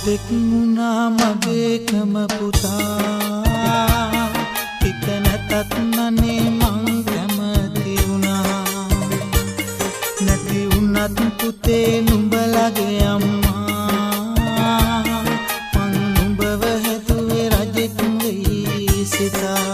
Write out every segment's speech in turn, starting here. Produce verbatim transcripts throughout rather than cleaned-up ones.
පුතෙක් වුණා මගේකම පුතා පිට නැතත් නනේ මං කැමති වුණා නැති වුණත් පුතේ නුඹලගේ අම්මා මං නුඹව හැදුවේ රජෙක් වෙයි සිතා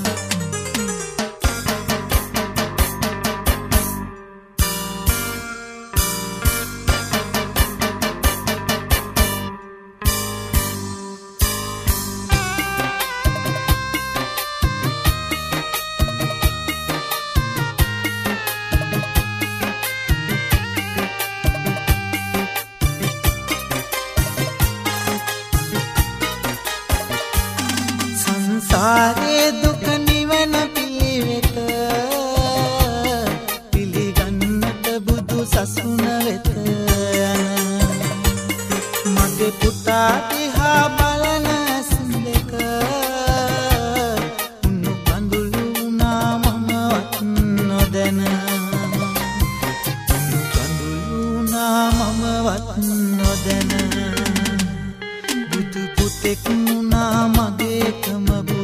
සංසාරේ දුක නිවන පිළිවෙත පිළිගන්නට බුදු සසුන වෙත යන මගේ පුතා දිහා බලන සුන්දක උණු කඳුළු වුණා මමවත් නොදැන උණු කඳුළු වුණා මමවත් නොදැන බුදු පුතෙක් වුණා මගේකම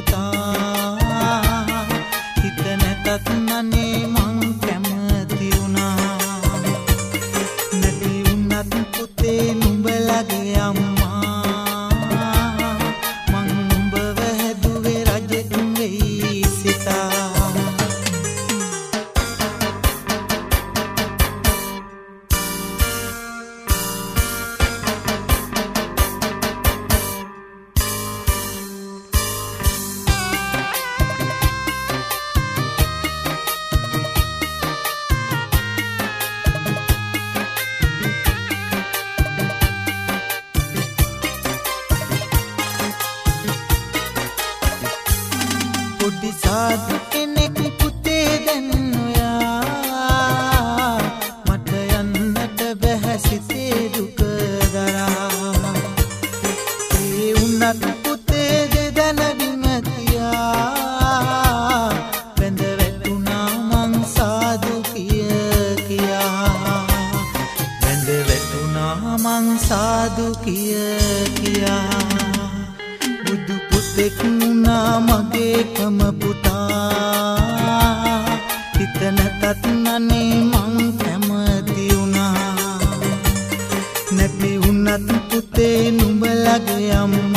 හිත නැතත් නනේ මං කැමති වුණා නැති වුණත් පුතේ නුඹලගේ අම්මා මං නුඹව හැදුවේ රජෙක් වෙයි සිතා පොඩි සාදු කෙනෙක් පුතේ දැන් ඔයා මට යන්නට බැහැ සිතේ දුක දරා ඒ උන්නත් පුතේ දෙදන බිම තියා වැඳ වැටුණා මං සාදු කිය කියා වැඳ වැටුණා මං සාදු කිය කියා බුදු පුතෙක් වුණා මගේකම පුතා හිත නැතත් නනේ මං කැමති වුණා නැති වුණත් පුතේ නුඹලගේ අම්මා